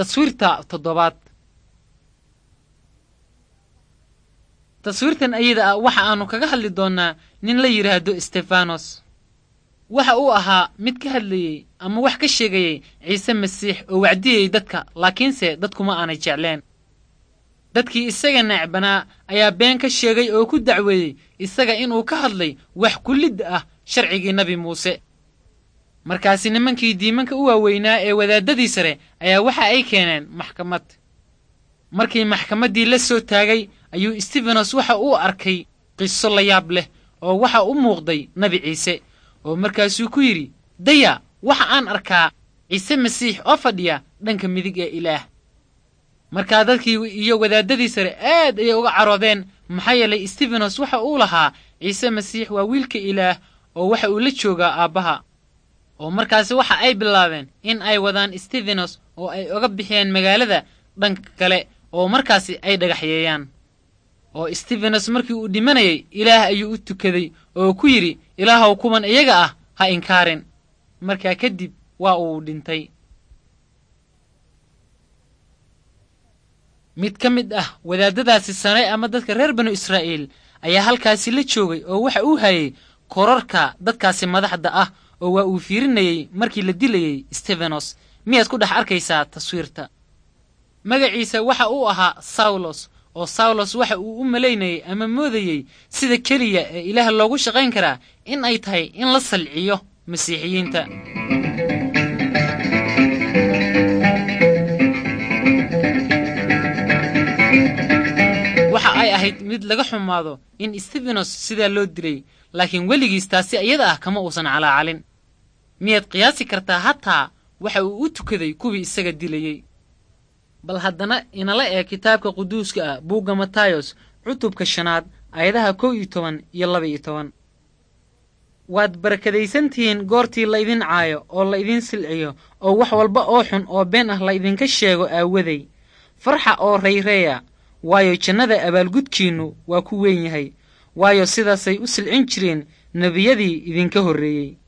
تصويرتا تضباط تصويرتن أيضا waxa aanu kaga hadli doonaa nin la yiraahdo Stefanos waxa uu ahaa mid ka hadlayay ama wax ka sheegayay Ciise Masiix oo wacdiyay dadka laakiinse dadku ma aanay jecleen dadkii isaga nacbana ayaa been ka sheegay oo ku dacweeyay isaga inuu ka hadlay wax kulid ah sharcigii Nabi Muuse markaas nimankii diimanka u waaweynaa ee wadaadadii sare ayaa waxa ay keeneen maxkamad markii maxkamadii la soo taagay ayuu Stefanos waxa uu arkay qiso la yaab leh oo waxa uu muuqday Nabi Ciise oo markaasuu ku yiri daya waxa aan arkaa Ciise Masiix oo fadhiya dhanka midig ee Ilaah markaa dadkii iyo wadaadadii sare aad ay uga caroodeen maxay yeelay Stefanos waxa uu lahaa Ciise Masiix waa wiilka Ilaah oo waxa uu la joogaa Aabaha oo markaas waxa ay bilaabeen in ay wadaan Stefanos oo ay uga bixiyeen magaalada dhanka kale oo markaas ay dhagaxyeeyaan oo Stefanos markii uu dhimanayay Ilaah ayuu u tukaday oo ku yiri Ilaahow kuman iyaga ah ha inkaarin markaa kadib waa uu dhintay mid ka mid ah wadaadadaasi sare ama dadka reer banu Israa'iil ayaa halkaas la joogay oo waxa uu hayay korarka dadkaasi madaxda ah oo waa uu fiirinayay markii la dilayay Stefanos miyaad ku dhex arkaysaa taswiirta magaciisa waxa uu ahaa Saulos oo Saulos waxa uu u maleynayay ama moodayay sida kaliya ee Ilaah loogu shaqayn karaa in ay tahay in la salciyo masiixiyiinta waxa ay ahayd mid laga xumaado in Stefanos sida loo dilay laakiin weligiis taasi iyada ah kama uusan calaacalin miyaad qiyaasi kartaa hataa waxa uu u tukaday kuwii isaga dilayay bal haddana inala ee kitaabka quduuska ah buugga Matayos cutubka 5 aayadaha 11 iyo 12 waad barakadaysantihiin goortii la idin caayo oo la idin silciyo oo wax walba oo xun oo been ah la idinka sheego aawaday farxa oo rayreeya waayo jannada abaalgudkiinu waa ku weyn yahay waayo sidaasay u silcin jireen nabiyadii idinka horreeyay